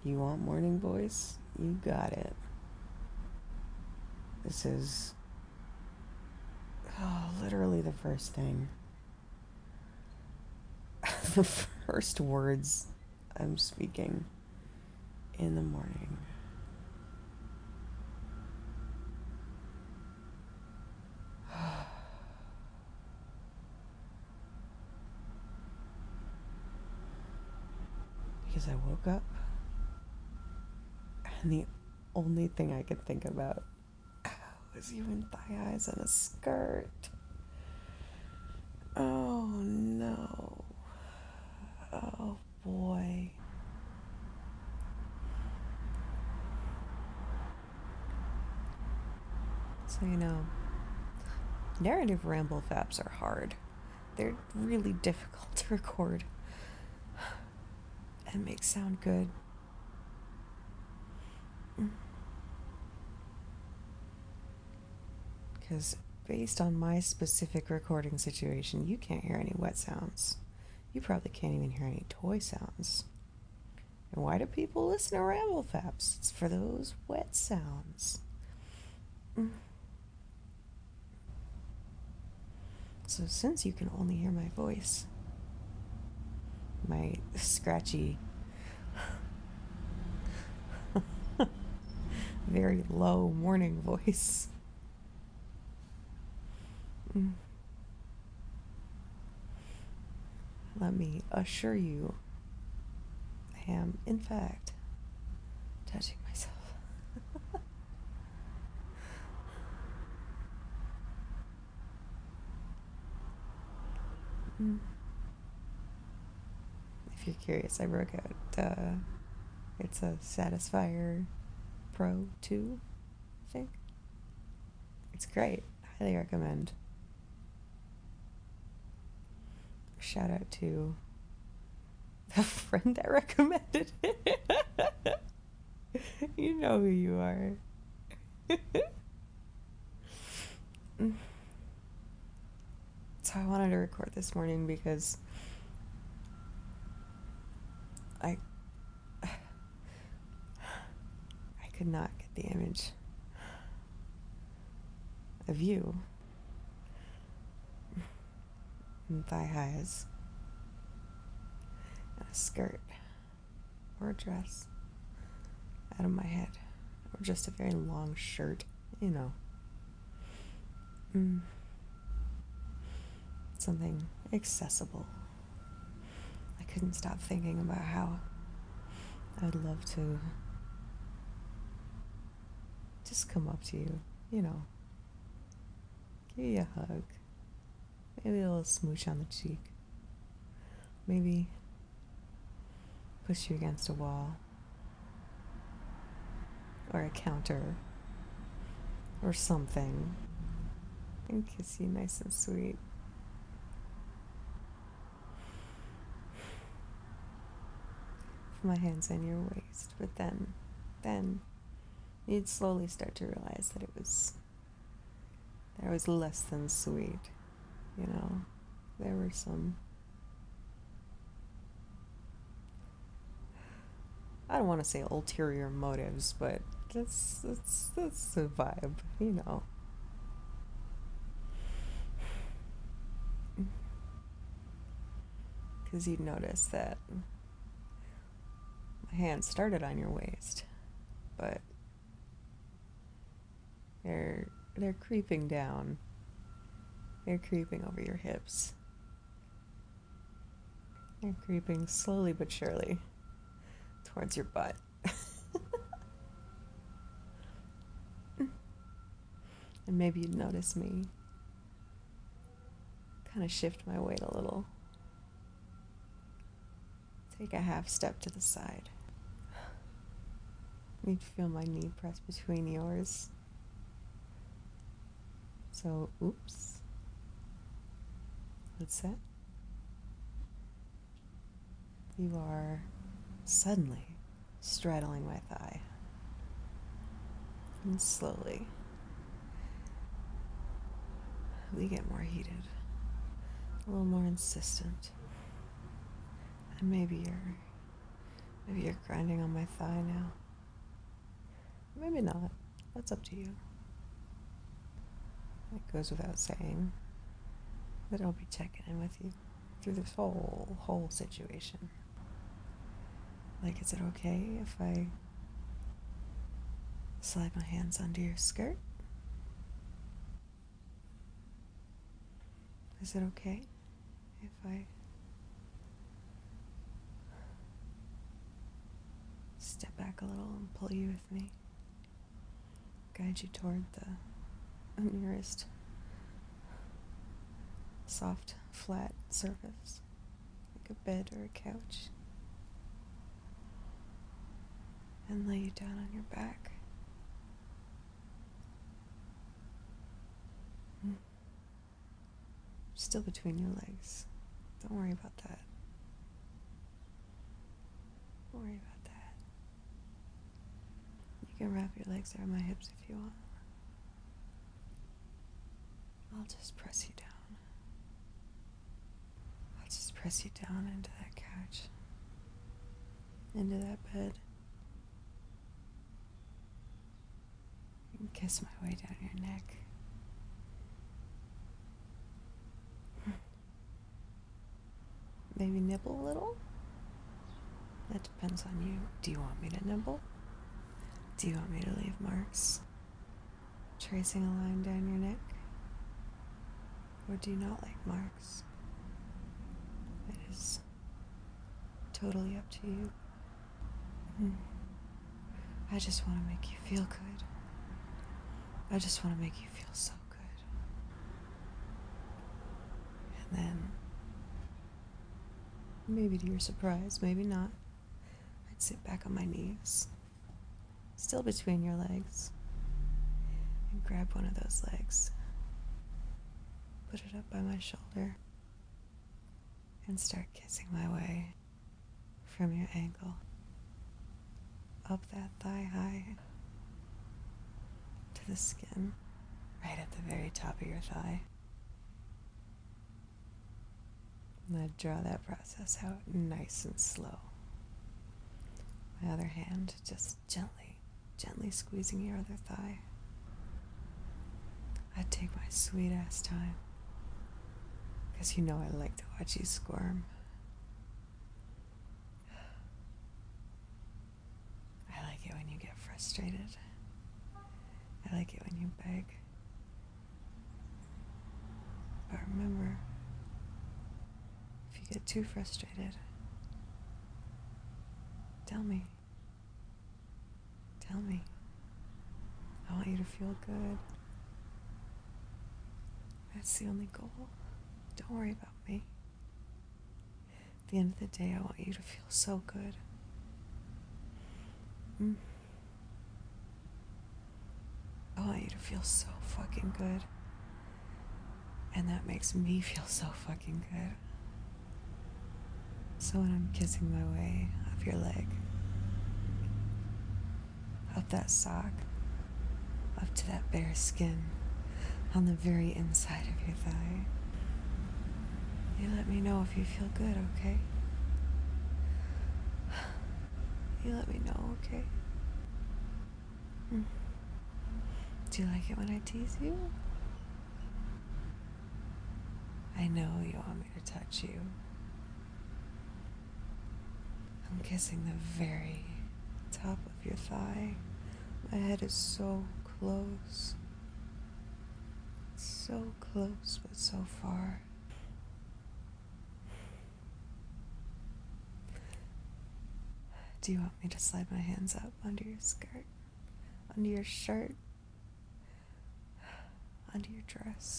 You want morning voice? You got it. This is literally the first thing. The first words I'm speaking in the morning. Because I woke up and the only thing I could think about was you in thigh highs and a skirt. Oh no. Oh boy. So, narrative ramble faps are hard. They're really difficult to record and make sound good. Because based on my specific recording situation, you can't hear any wet sounds. You probably can't even hear any toy sounds. And why do people listen to ramble faps? It's for those wet sounds. So since you can only hear my voice, my scratchy, very low morning voice, let me assure you, I am, in fact, touching myself. If you're curious, I broke out. It's a Satisfyer Pro 2, I think. It's great. Highly recommend. Shout out to the friend that recommended it. You know who you are. So I wanted to record this morning because I could not get the image of you in thigh highs and a skirt or a dress out of my head, or just a very long shirt, something accessible. I couldn't stop thinking about how I'd love to just come up to you, give you a hug, maybe a little smooch on the cheek, maybe push you against a wall or a counter or something and kiss you nice and sweet. Put my hands on your waist, but then you'd slowly start to realize that there was less than sweet, there were some, I don't want to say ulterior motives, but that's the vibe, because you'd notice that my hands started on your waist, but they're creeping down. They're creeping over your hips. They're creeping slowly but surely towards your butt. And maybe you'd notice me kind of shift my weight a little. Take a half step to the side. You'd feel my knee press between yours. So, oops. Let's set. You are suddenly straddling my thigh. And slowly, we get more heated, a little more insistent. And maybe Maybe you're grinding on my thigh now. Maybe not. That's up to you. It goes without saying that I'll be checking in with you through this whole situation. Like, is it okay if I slide my hands under your skirt? Is it okay if I step back a little and pull you with me? Guide you toward the nearest soft, flat surface, like a bed or a couch, and lay you down on your back. Still between your legs. Don't worry about that. Don't worry about that. You can wrap your legs around my hips if you want. I'll just press you down. I'll just press you down into that couch, into that bed, and kiss my way down your neck. Maybe nibble a little? That depends on you. Do you want me to nibble? Do you want me to leave marks tracing a line down your neck? Or do you not like marks? It is totally up to you. I just want to make you feel good. I just want to make you feel so good. And then, maybe to your surprise, maybe not, I'd sit back on my knees, still between your legs, and grab one of those legs, put it up by my shoulder, and start kissing my way from your ankle, up that thigh high, to the skin, right at the very top of your thigh. And I'd draw that process out nice and slow. My other hand just gently squeezing your other thigh. I'd take my sweet ass time, because you know I like to watch you squirm. I like it when you get frustrated. I like it when you beg. But remember, if you get too frustrated, tell me. Tell me. I want you to feel good. That's the only goal. Don't worry about me. At the end of the day, I want you to feel so good. I want you to feel so fucking good. And that makes me feel so fucking good. So when I'm kissing my way up your leg, up that sock, up to that bare skin on the very inside of your thigh, you let me know if you feel good, okay? You let me know, okay? Do you like it when I tease you? I know you want me to touch you. I'm kissing the very top of your thigh. My head is so close. So close, but so far. Do you want me to slide my hands up under your skirt? Under your shirt? Under your dress?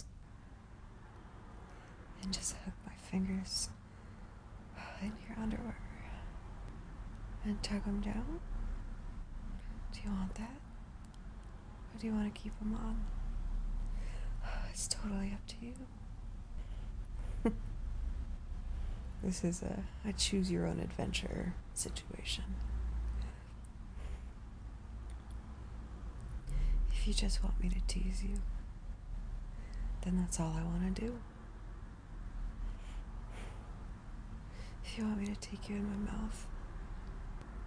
And just hook my fingers in your underwear and tug them down? Do you want that? Or do you want to keep them on? It's totally up to you. This is a choose your own adventure situation. If you just want me to tease you, then that's all I want to do. If you want me to take you in my mouth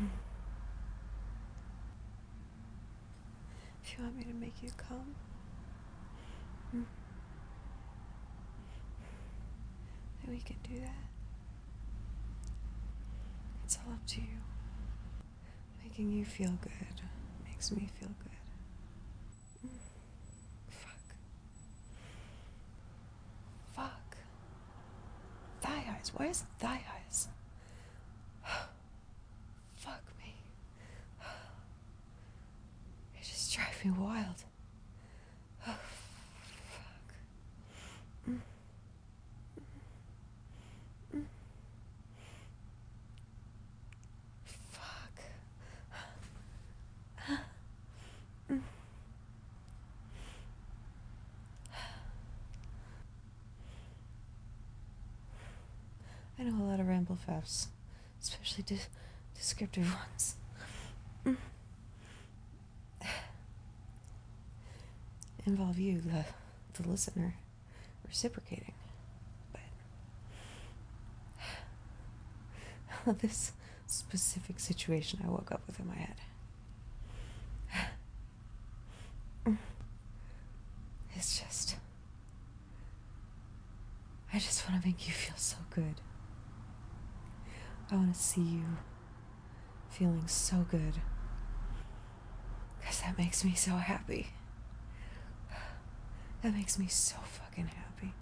If you want me to make you come, then we can do that. It's all up to you. Making you feel good makes me feel good. Fuck. Fuck. Thigh highs. Why is it thigh highs? Fuck me. It just drives me wild. Oh, fuck. Fuck. I know a lot of ramble faps, especially descriptive ones. Involve you, the listener, reciprocating. But this specific situation I woke up with in my head. It's just... I just want to make you feel so good. I want to see you feeling so good. Because that makes me so happy. That makes me so fucking happy.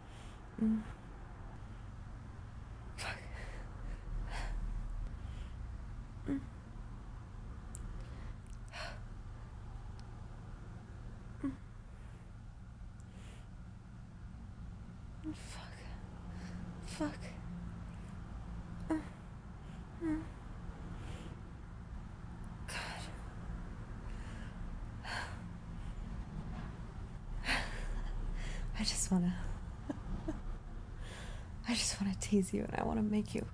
Fuck. Fuck. God. I just wanna tease you, and I wanna make you.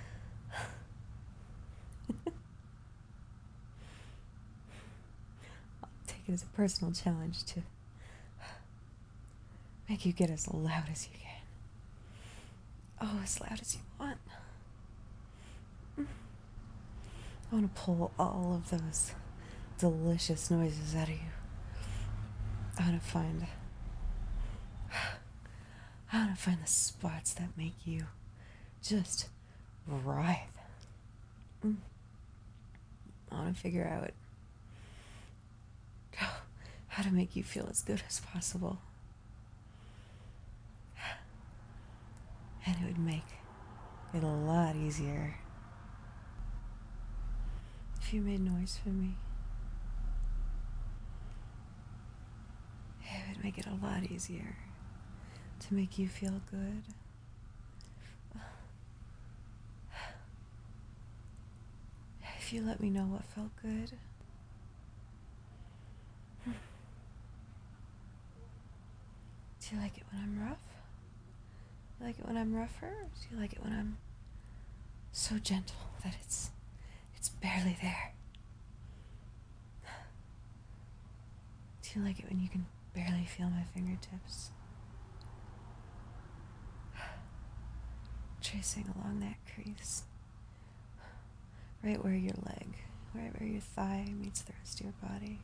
I'll take it as a personal challenge to make you get as loud as you can. Oh, as loud as you want. I want to pull all of those delicious noises out of you. I want to find the spots that make you just writhe. I want to figure out how to make you feel as good as possible. And it would make it a lot easier if you made noise for me. It would make it a lot easier to make you feel good. If you let me know what felt good. Do you like it when I'm rough? Do you like it when I'm rougher? Do you like it when I'm so gentle that it's barely there? Do you like it when you can barely feel my fingertips? Tracing along that crease. Right where your leg, right where your thigh meets the rest of your body.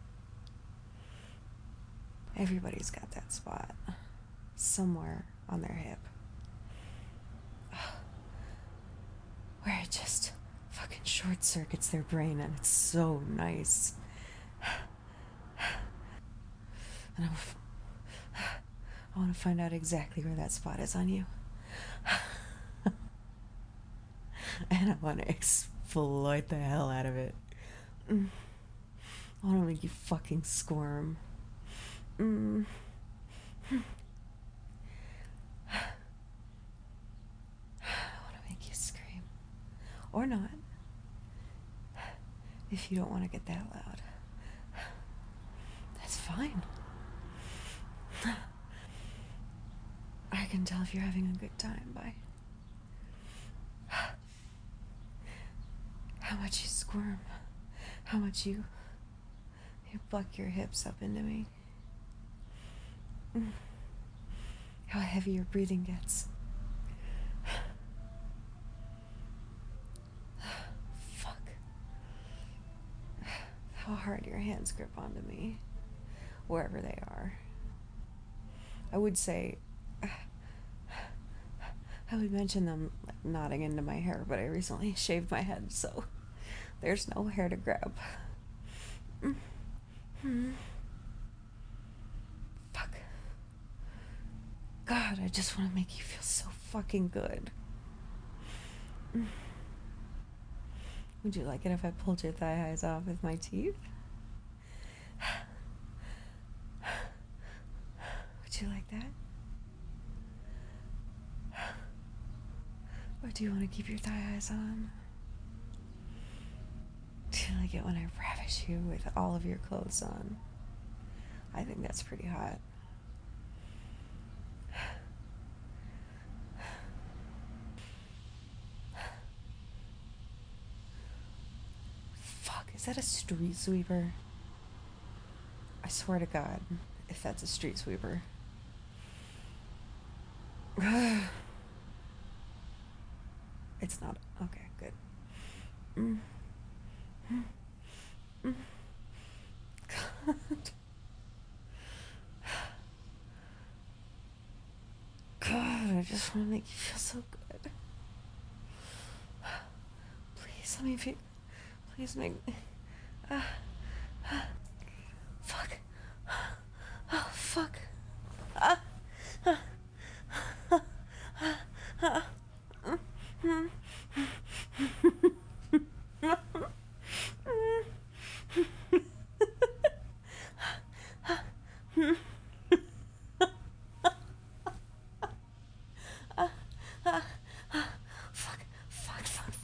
Everybody's got that spot. Somewhere on their hip. Where it just fucking short circuits their brain, and it's so nice. And I want to find out exactly where that spot is on you. And I want to exploit the hell out of it. I want to make you fucking squirm. I want to make you scream. Or not. If you don't want to get that loud. That's fine. I can tell if you're having a good time by how much you squirm, how much you buck your hips up into me, how heavy your breathing gets. Fuck. how hard your hands grip onto me, wherever they are. I would say, I would mention them like nodding into my hair, but I recently shaved my head, so there's no hair to grab. Fuck. God, I just want to make you feel so fucking good. Would you like it if I pulled your thigh highs off with my teeth? Would you like that? Or do you want to keep your thigh highs on? Do you like it when I ravish you with all of your clothes on? I think that's pretty hot. Fuck, is that a street sweeper? I swear to God, if that's a street sweeper. It's not. Okay, good. God. God, I just want to make you feel so good. Please let me feel. Please make me. Fuck. Oh, fuck. Fuck, fuck, fuck,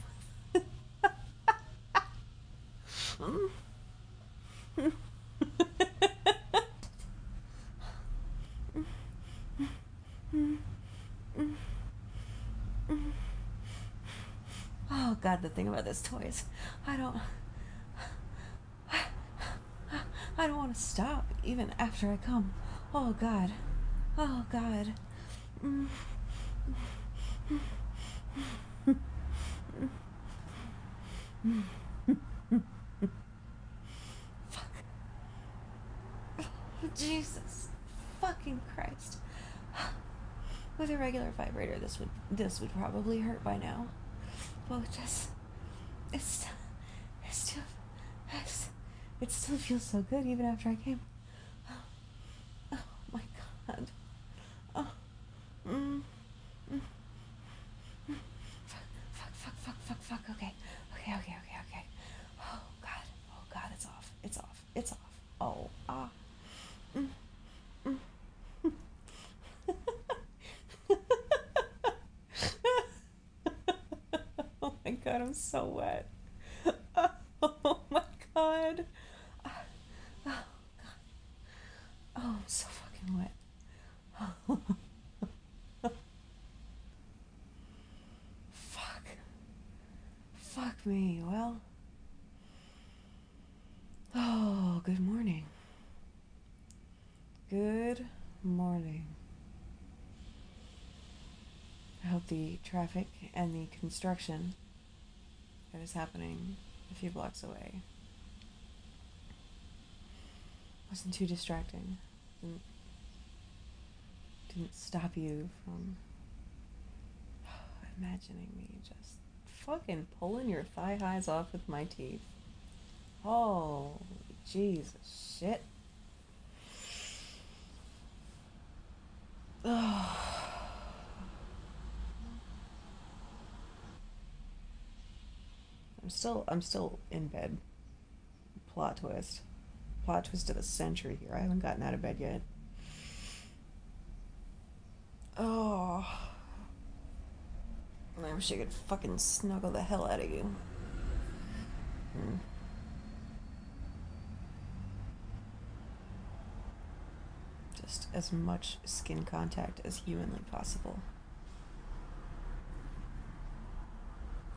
Oh God, the thing about this toy is I don't want to stop even after I come. Oh God. Oh God. Fuck. Jesus fucking Christ. With a regular vibrator, this would probably hurt by now. But it still feels so good even after I came. Oh my God. Oh. Fuck. Okay. Oh God, it's off. It's off. Oh, ah. Oh my God, I'm so wet. Oh my God. Oh God. Oh, I'm so fucking wet. Fuck me. Well. Oh, good morning. Good morning. I hope the traffic and the construction that is happening a few blocks away wasn't too distracting. Didn't stop you from imagining me just fucking pulling your thigh highs off with my teeth. Oh, Jesus shit. Oh. I'm still in bed. Plot twist. Plot twist of the century here. I haven't gotten out of bed yet. Oh. I wish I could fucking snuggle the hell out of you. Just as much skin contact as humanly possible.